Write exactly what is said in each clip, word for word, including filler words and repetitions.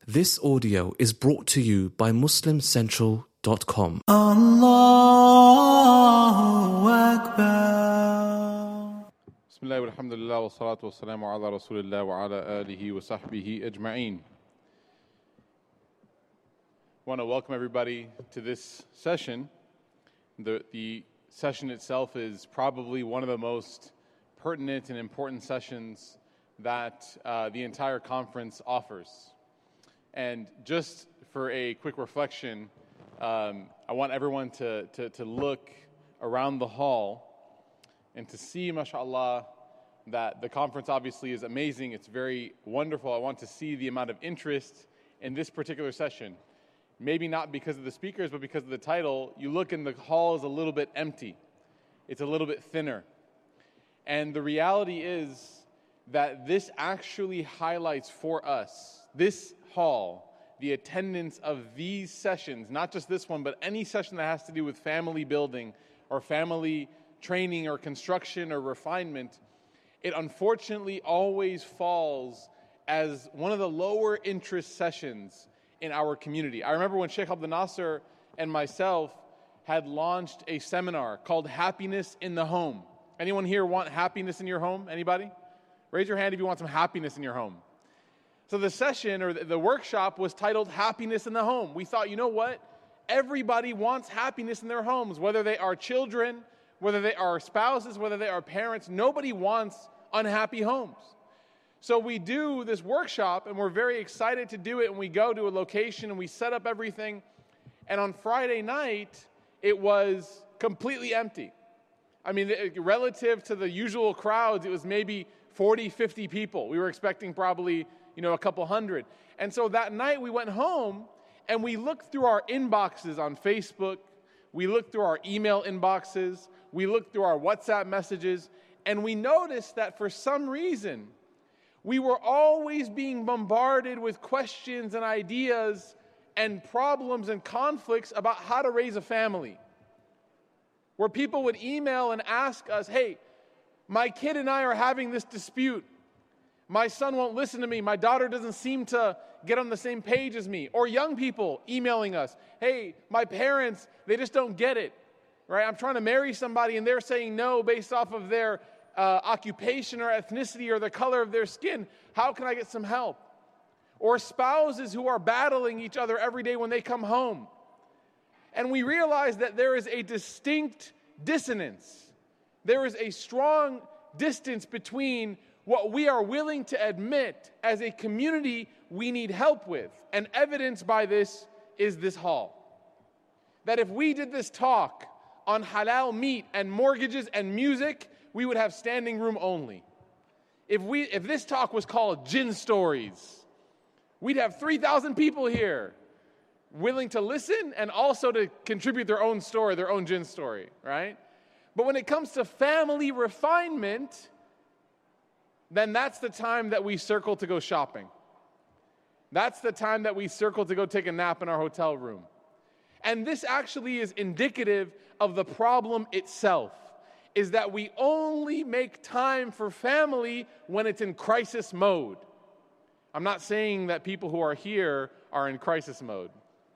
This audio is brought to you by muslim central dot com. Allahu Akbar. Bismillah walhamdulillah wa salatu wa salamu ala rasulillah wa ala alihi wa sahbihi ajma'een. I want to welcome everybody to this session. The, the session itself is probably one of the most pertinent and important sessions that uh, the entire conference offers. And just for a quick reflection, um, I want everyone to, to, to look around the hall and to see, mashallah, that the conference obviously is amazing. It's very wonderful. I want to see the amount of interest in this particular session. Maybe not because of the speakers, but because of the title. You look and the hall is a little bit empty. It's a little bit thinner. And the reality is that this actually highlights for us, this hall, the attendance of these sessions, not just this one, but any session that has to do with family building or family training or construction or refinement, it unfortunately always falls as one of the lower interest sessions in our community. I remember when Sheikh Abdul Nasser and myself had launched a seminar called Happiness in the Home. Anyone here want happiness in your home? Anybody? Raise your hand if you want some happiness in your home. So the session or the workshop was titled Happiness in the Home. We thought, you know what? Everybody wants happiness in their homes, whether they are children, whether they are spouses, whether they are parents. Nobody wants unhappy homes. So we do this workshop, and we're very excited to do it, and we go to a location, and we set up everything. And on Friday night, it was completely empty. I mean, relative to the usual crowds, it was maybe forty, fifty people. We were expecting probably, you know, a couple hundred. And so that night we went home and we looked through our inboxes on Facebook. We looked through our email inboxes. We looked through our WhatsApp messages. And we noticed that for some reason, we were always being bombarded with questions and ideas and problems and conflicts about how to raise a family. Where people would email and ask us, hey, my kid and I are having this dispute. My son won't listen to me. My daughter doesn't seem to get on the same page as me. Or young people emailing us, hey, my parents, they just don't get it. Right? I'm trying to marry somebody and they're saying no based off of their uh, occupation or ethnicity or the color of their skin. How can I get some help? Or spouses who are battling each other every day when they come home. And we realize that there is a distinct dissonance. There is a strong distance between what we are willing to admit as a community we need help with. And evidence by this is this hall. That if we did this talk on halal meat and mortgages and music, we would have standing room only. If we, if this talk was called Jinn Stories, we'd have three thousand people here willing to listen and also to contribute their own story, their own jinn story, right? But when it comes to family refinement, then that's the time that we circle to go shopping. That's the time that we circle to go take a nap in our hotel room. And this actually is indicative of the problem itself, is that we only make time for family when it's in crisis mode. I'm not saying that people who are here are in crisis mode.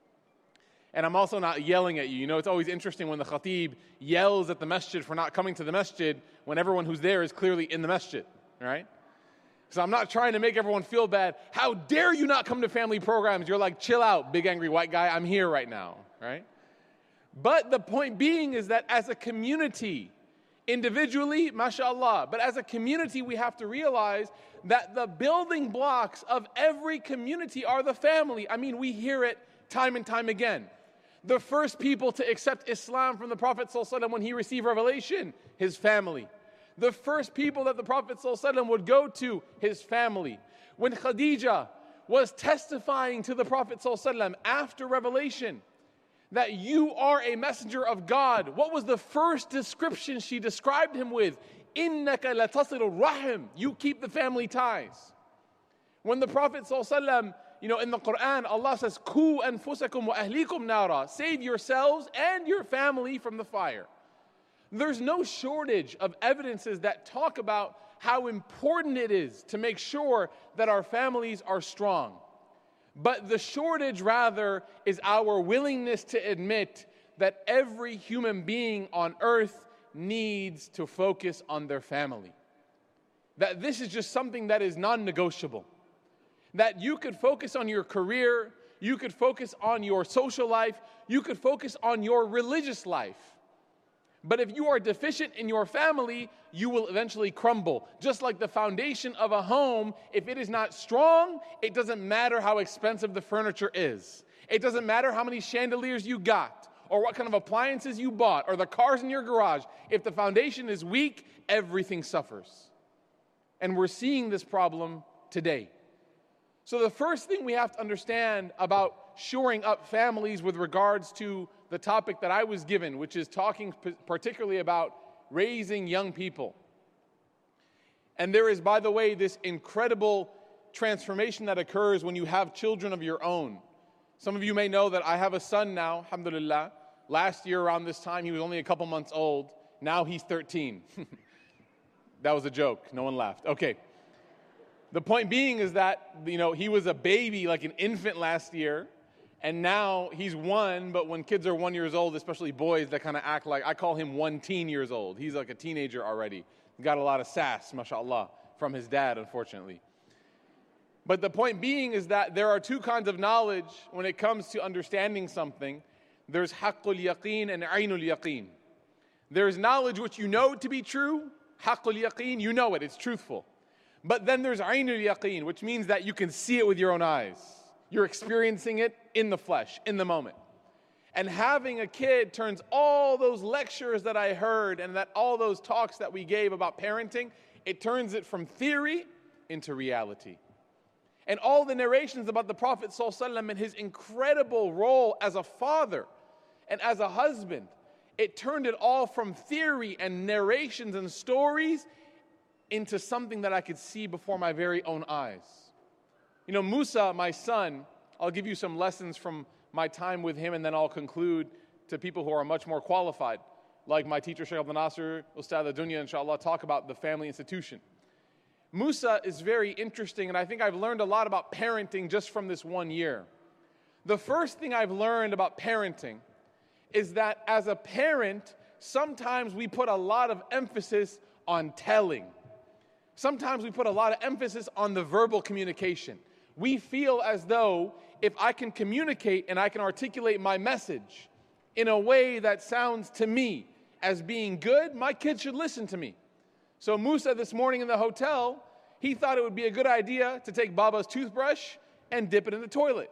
And I'm also not yelling at you. You know, it's always interesting when the khatib yells at the masjid for not coming to the masjid when everyone who's there is clearly in the masjid, right? So I'm not trying to make everyone feel bad. How dare you not come to family programs? You're like, chill out, big angry white guy. I'm here right now, right? But the point being is that as a community, individually, mashallah, but as a community, we have to realize that the building blocks of every community are the family. I mean, we hear it time and time again. The first people to accept Islam from the Prophet ﷺ when he received revelation, his family. The first people that the Prophet ﷺ would go to, his family. When Khadija was testifying to the Prophet ﷺ after revelation that you are a messenger of God, what was the first description she described him with? إِنَّكَ لَتَصِلُ الرَّحِمِ. You keep the family ties. When the Prophet ﷺ, you know, in the Quran, Allah says, "Ku anfusakum wa ahlikum nara." Save yourselves and your family from the fire. There's no shortage of evidences that talk about how important it is to make sure that our families are strong. But the shortage, rather, is our willingness to admit that every human being on earth needs to focus on their family. That this is just something that is non-negotiable. That you could focus on your career, you could focus on your social life, you could focus on your religious life. But if you are deficient in your family, you will eventually crumble. Just like the foundation of a home, if it is not strong, it doesn't matter how expensive the furniture is. It doesn't matter how many chandeliers you got, or what kind of appliances you bought, or the cars in your garage. If the foundation is weak, everything suffers. And we're seeing this problem today. So the first thing we have to understand about shoring up families with regards to the topic that I was given, which is talking particularly about raising young people. And there is, by the way, this incredible transformation that occurs when you have children of your own. Some of you may know that I have a son now, alhamdulillah. Last year around this time, he was only a couple months old. Now he's thirteen. That was a joke. No one laughed. Okay. The point being is that, you know, he was a baby, like an infant last year. And now he's one, but when kids are one years old, especially boys, that kind of act like, I call him one teen years old. He's like a teenager already. Got a lot of sass, mashallah, from his dad, unfortunately. But the point being is that there are two kinds of knowledge when it comes to understanding something. There's haqqul yaqeen and aynul yaqeen. There's knowledge which you know to be true, haqqul yaqeen, you know it, it's truthful. But then there's aynul yaqeen, which means that you can see it with your own eyes. You're experiencing it in the flesh, in the moment. And having a kid turns all those lectures that I heard and that all those talks that we gave about parenting, it turns it from theory into reality. And all the narrations about the Prophet ﷺ and his incredible role as a father and as a husband, it turned it all from theory and narrations and stories into something that I could see before my very own eyes. You know, Musa, my son, I'll give you some lessons from my time with him, and then I'll conclude to people who are much more qualified, like my teacher, Shaykh Abdul Nasir, Ustad Dunya, inshallah, talk about the family institution. Musa is very interesting, and I think I've learned a lot about parenting just from this one year. The first thing I've learned about parenting is that as a parent, sometimes we put a lot of emphasis on telling. Sometimes we put a lot of emphasis on the verbal communication. We feel as though if I can communicate and I can articulate my message in a way that sounds to me as being good, my kids should listen to me. So Musa this morning in the hotel, he thought it would be a good idea to take Baba's toothbrush and dip it in the toilet.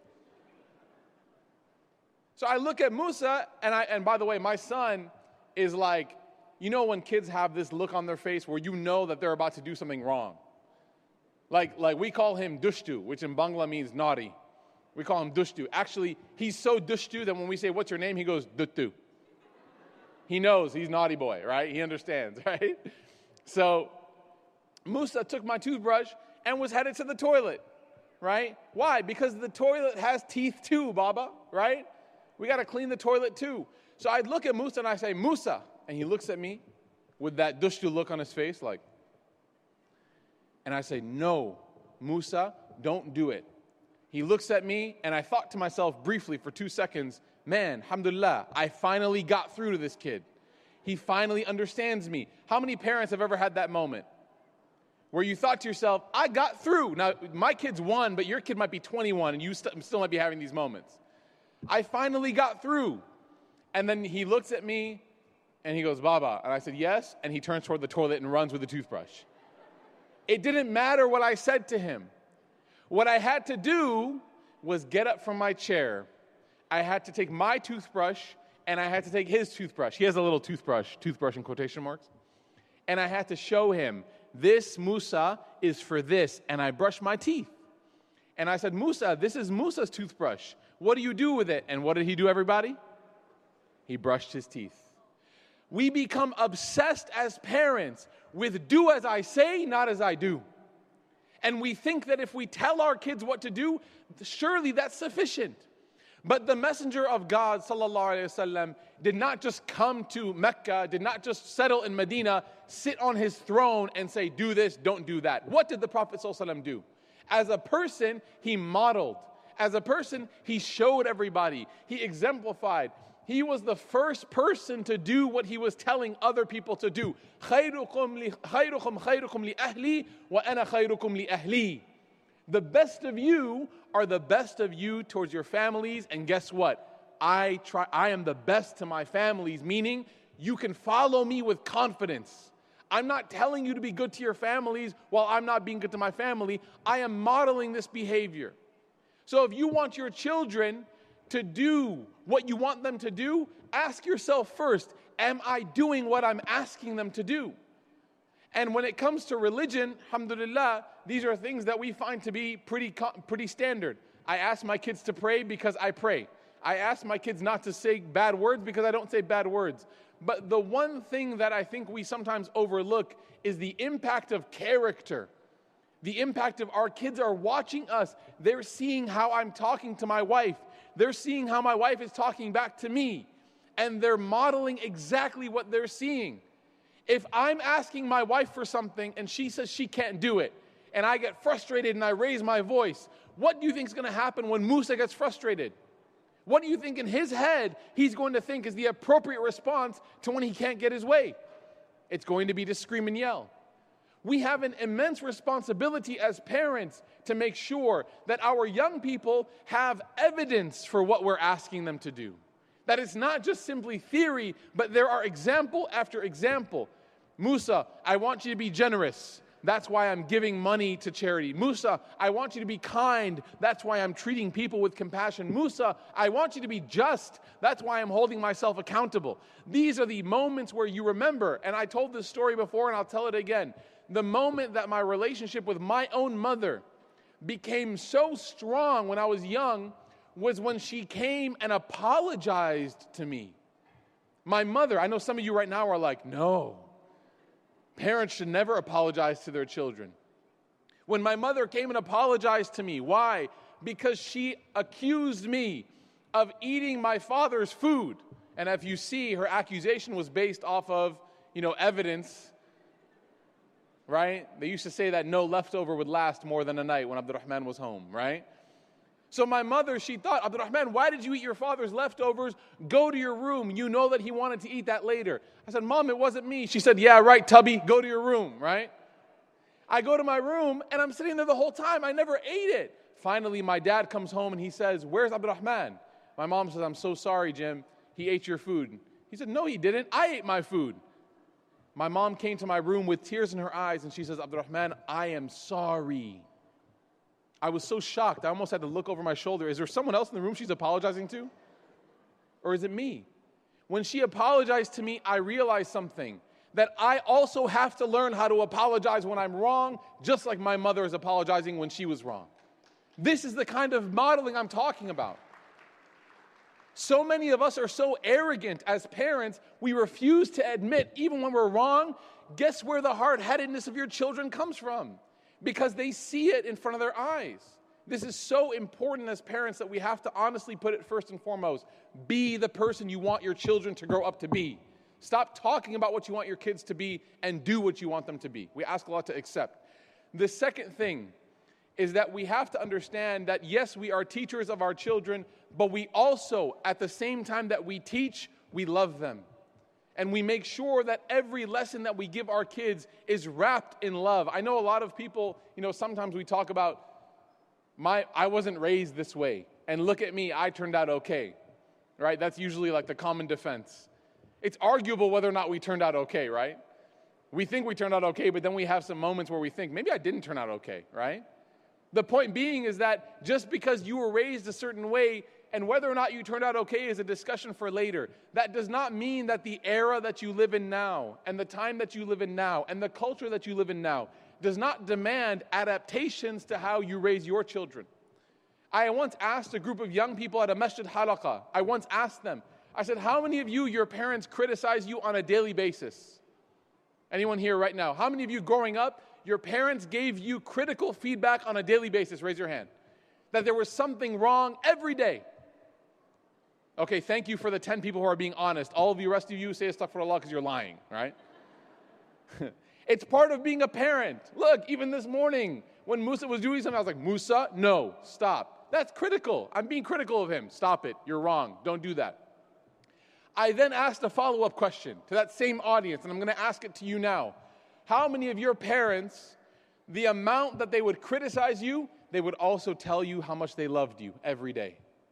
So I look at Musa, and I, and by the way, my son is like, you know when kids have this look on their face where you know that they're about to do something wrong. Like, like we call him dushtu, which in Bangla means naughty. We call him dushtu. Actually, he's so dushtu that when we say, what's your name? He goes, duttu. He knows he's naughty boy, right? He understands, right? So Musa took my toothbrush and was headed to the toilet, right? Why? Because the toilet has teeth too, Baba, right? We got to clean the toilet too. So I'd look at Musa and I say, Musa. And he looks at me with that dushtu look on his face, like, and I say, no, Musa, don't do it. He looks at me, and I thought to myself briefly for two seconds, man, alhamdulillah, I finally got through to this kid. He finally understands me. How many parents have ever had that moment where you thought to yourself, I got through. Now, my kid's one, but your kid might be twenty-one, and you st- still might be having these moments. I finally got through. And then he looks at me, and he goes, Baba. And I said, yes. And he turns toward the toilet and runs with the toothbrush. It didn't matter what I said to him. What I had to do was get up from my chair. I had to take my toothbrush, and I had to take his toothbrush. He has a little toothbrush, toothbrush in quotation marks. And I had to show him, this Musa is for this. And I brushed my teeth. And I said, Musa, this is Musa's toothbrush. What do you do with it? And what did he do, everybody? He brushed his teeth. We become obsessed as parents with do as I say, not as I do. And we think that if we tell our kids what to do, surely that's sufficient. But the Messenger of God, sallallahu alaihi wasallam, did not just come to Mecca, did not just settle in Medina, sit on his throne and say, do this, don't do that. What did the Prophet sallallahu alaihi wasallam do? As a person, he modeled As a person, he showed everybody. He exemplified. He was the first person to do what he was telling other people to do. خَيْرُكُمْ لِ- خَيْرُكُمْ خَيْرُكُمْ لِأَهْلِي وَأَنَا خَيْرُكُمْ لِأَهْلِي. The best of you are the best of you towards your families, and guess what? I try. I am the best to my families, meaning you can follow me with confidence. I'm not telling you to be good to your families while I'm not being good to my family. I am modeling this behavior. So if you want your children to do what you want them to do, ask yourself first, am I doing what I'm asking them to do? And when it comes to religion, alhamdulillah, these are things that we find to be pretty pretty standard. I ask my kids to pray because I pray. I ask my kids not to say bad words because I don't say bad words. But the one thing that I think we sometimes overlook is the impact of character. The impact of our kids are watching us. They're seeing how I'm talking to my wife. They're seeing how my wife is talking back to me. And they're modeling exactly what they're seeing. If I'm asking my wife for something and she says she can't do it, and I get frustrated and I raise my voice, what do you think is going to happen when Musa gets frustrated? What do you think in his head he's going to think is the appropriate response to when he can't get his way? It's going to be to scream and yell. We have an immense responsibility as parents to make sure that our young people have evidence for what we're asking them to do. That it's not just simply theory, but there are example after example. Musa, I want you to be generous. That's why I'm giving money to charity. Musa, I want you to be kind. That's why I'm treating people with compassion. Musa, I want you to be just. That's why I'm holding myself accountable. These are the moments where you remember, and I told this story before and I'll tell it again. The moment that my relationship with my own mother became so strong when I was young was when she came and apologized to me. My mother, I know some of you right now are like, no. Parents should never apologize to their children. When my mother came and apologized to me, why? Because she accused me of eating my father's food. And if you see, her accusation was based off of, you know, evidence, right? They used to say that no leftover would last more than a night when Abdurrahman was home, right? So my mother, she thought, Abdurrahman, why did you eat your father's leftovers? Go to your room. You know that he wanted to eat that later. I said, Mom, it wasn't me. She said, yeah, right, Tubby, go to your room, right? I go to my room, and I'm sitting there the whole time. I never ate it. Finally, my dad comes home, and he says, where's Abdurrahman? My mom says, I'm so sorry, Jim. He ate your food. He said, no, he didn't. I ate my food. My mom came to my room with tears in her eyes, and she says, Abdurrahman, I am sorry. I was so shocked, I almost had to look over my shoulder. Is there someone else in the room she's apologizing to? Or is it me? When she apologized to me, I realized something. That I also have to learn how to apologize when I'm wrong, just like my mother is apologizing when she was wrong. This is the kind of modeling I'm talking about. So many of us are so arrogant as parents, we refuse to admit, even when we're wrong, guess where the hard-headedness of your children comes from? Because they see it in front of their eyes. This is so important as parents that we have to honestly put it first and foremost. Be the person you want your children to grow up to be. Stop talking about what you want your kids to be and do what you want them to be. We ask Allah to accept. The second thing is that we have to understand that yes, we are teachers of our children, but we also, at the same time that we teach, we love them. And we make sure that every lesson that we give our kids is wrapped in love. I know a lot of people, you know, sometimes we talk about, my, I wasn't raised this way. And look at me, I turned out okay. Right? That's usually like the common defense. It's arguable whether or not we turned out okay, right? We think we turned out okay, but then we have some moments where we think, maybe I didn't turn out okay, right? The point being is that just because you were raised a certain way, and whether or not you turned out okay is a discussion for later. That does not mean that the era that you live in now, and the time that you live in now, and the culture that you live in now, does not demand adaptations to how you raise your children. I once asked a group of young people at a masjid halaqah, I once asked them, I said, how many of you, your parents criticize you on a daily basis? Anyone here right now? How many of you growing up, your parents gave you critical feedback on a daily basis? Raise your hand. That there was something wrong every day. Okay, thank you for the ten people who are being honest. All of you, rest of you, say astaghfirullah because you're lying, right? It's part of being a parent. Look, even this morning, when Musa was doing something, I was like, Musa, no, stop. That's critical. I'm being critical of him. Stop it. You're wrong. Don't do that. I then asked a follow-up question to that same audience, and I'm going to ask it to you now. How many of your parents, the amount that they would criticize you, they would also tell you how much they loved you every day?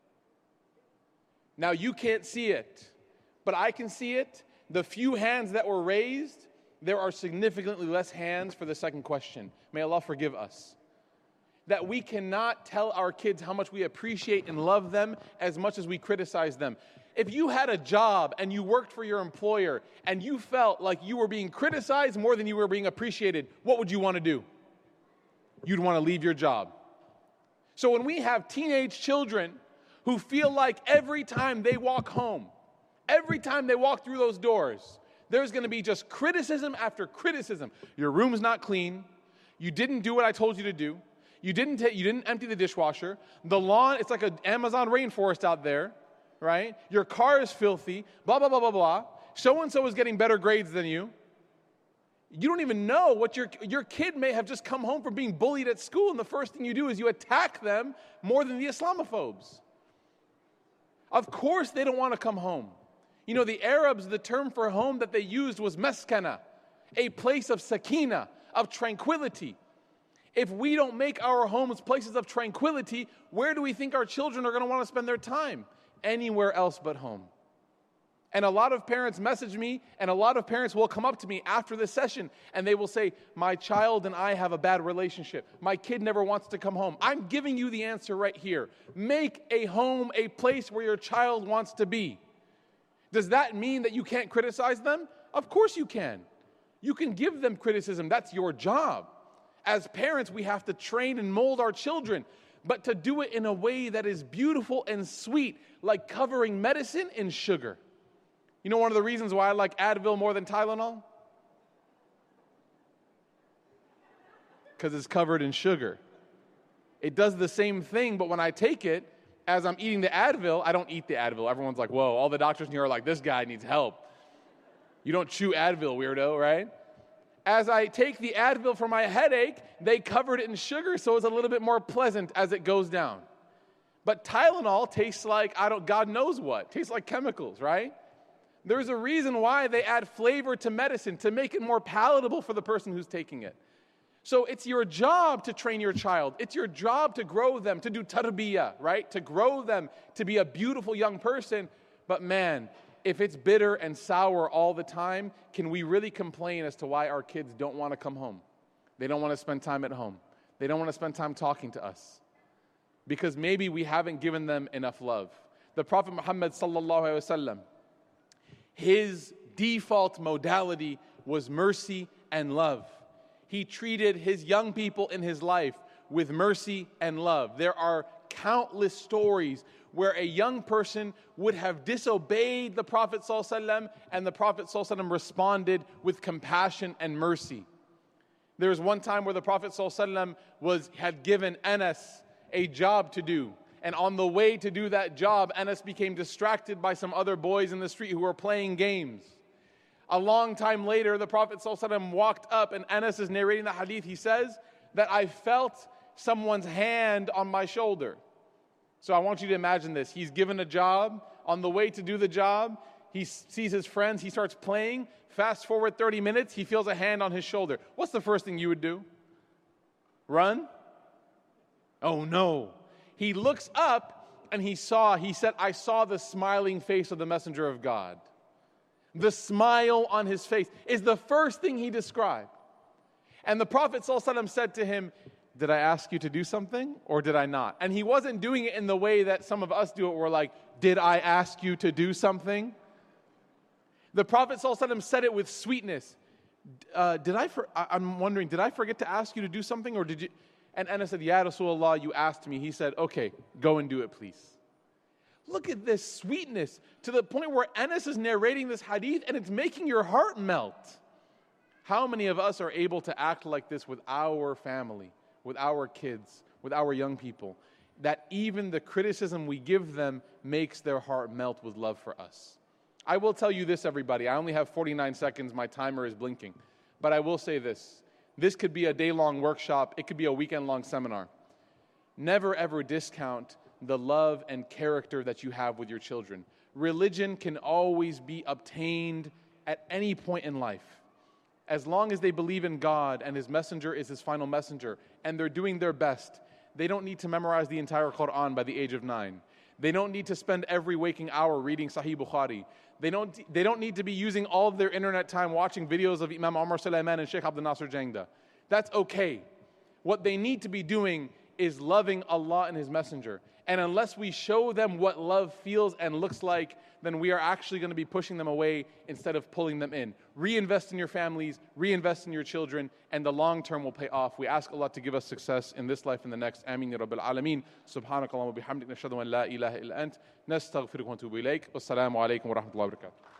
Now, you can't see it, but I can see it. The few hands that were raised, there are significantly less hands for the second question. May Allah forgive us. That we cannot tell our kids how much we appreciate and love them as much as we criticize them. If you had a job and you worked for your employer and you felt like you were being criticized more than you were being appreciated, what would you want to do? You'd want to leave your job. So when we have teenage children who feel like every time they walk home, every time they walk through those doors, there's going to be just criticism after criticism. Your room's not clean. You didn't do what I told you to do. You didn't, ta- you didn't empty the dishwasher. The lawn, it's like an Amazon rainforest out there, right? Your car is filthy, blah, blah, blah, blah, blah. So-and-so is getting better grades than you. You don't even know what your, your kid may have just come home from being bullied at school, and the first thing you do is you attack them more than the Islamophobes. Of course they don't want to come home. You know, the Arabs, the term for home that they used was maskana, a place of sakina, of tranquility. If we don't make our homes places of tranquility, where do we think our children are going to want to spend their time? Anywhere else but home. And a lot of parents message me, and a lot of parents will come up to me after this session, and they will say, my child and I have a bad relationship. My kid never wants to come home. I'm giving you the answer right here. Make a home a place where your child wants to be. Does that mean that you can't criticize them? Of course you can. You can give them criticism. That's your job. As parents, we have to train and mold our children, but to do it in a way that is beautiful and sweet, like covering medicine in sugar. You know one of the reasons why I like Advil more than Tylenol? Because it's covered in sugar. It does the same thing, but when I take it, as I'm eating the Advil, I don't eat the Advil. Everyone's like, whoa, all the doctors in here are like, this guy needs help. You don't chew Advil, weirdo, right? As I take the Advil for my headache, they covered it in sugar, so it's a little bit more pleasant as it goes down. But Tylenol tastes like, I don't, God knows what. Tastes like chemicals, right? There's a reason why they add flavor to medicine, to make it more palatable for the person who's taking it. So it's your job to train your child. It's your job to grow them, to do tarbiyah, right? To grow them to be a beautiful young person. But man, if it's bitter and sour all the time, can we really complain as to why our kids don't want to come home? They don't want to spend time at home. They don't want to spend time talking to us. Because maybe we haven't given them enough love. The Prophet Muhammad sallallahu alaihi wasallam, his default modality was mercy and love. He treated his young people in his life with mercy and love. There are countless stories where a young person would have disobeyed the Prophet ﷺ and the Prophet ﷺ responded with compassion and mercy. There was one time where the Prophet ﷺ was, had given Anas a job to do. And on the way to do that job, Anas became distracted by some other boys in the street who were playing games. A long time later, the Prophet ﷺ walked up, and Anas is narrating the hadith. He says that I felt someone's hand on my shoulder. So I want you to imagine this. He's given a job. On the way to do the job, he sees his friends. He starts playing. Fast forward thirty minutes, he feels a hand on his shoulder. What's the first thing you would do? Run? Oh no. He looks up and he saw, he said, I saw the smiling face of the messenger of God. The smile on his face is the first thing he described. And the Prophet ﷺ said to him, did I ask you to do something or did I not? And he wasn't doing it in the way that some of us do it. We're like, did I ask you to do something? The Prophet ﷺ said it with sweetness. Uh, did I? For, I, I'm wondering, did I forget to ask you to do something or did you? And Anas said, Ya Rasulullah, you asked me. He said, okay, go and do it, please. Look at this sweetness to the point where Anas is narrating this hadith and it's making your heart melt. How many of us are able to act like this with our family, with our kids, with our young people, that even the criticism we give them makes their heart melt with love for us? I will tell you this, everybody. I only have forty-nine seconds. My timer is blinking. But I will say this. This could be a day-long workshop. It could be a weekend-long seminar. never ever discount the love and character that you have with your children. Religion can always be obtained at any point in life. As long as they believe in God and His messenger is His final messenger, and they're doing their best, they don't need to memorize the entire Quran by the age of nine. They don't need to spend every waking hour reading Sahih Bukhari. They don't, they don't need to be using all of their internet time watching videos of Imam Omar Sulaiman and Sheikh Abdul Nasser Jangda. That's okay. What they need to be doing is loving Allah and His messenger. And unless we show them what love feels and looks like, then we are actually going to be pushing them away instead of pulling them in. Reinvest in your families, reinvest in your children, and the long term will pay off. We ask Allah to give us success in this life and the next. Ameen ya Rabbil Alameen. Subhanakallahumma bihamdik nashhadu an la ilaha illa ant. Nastaghfiruka wa natubu ilayk. Wassalamu alaikum wa rahmatullahi wa barakatuh.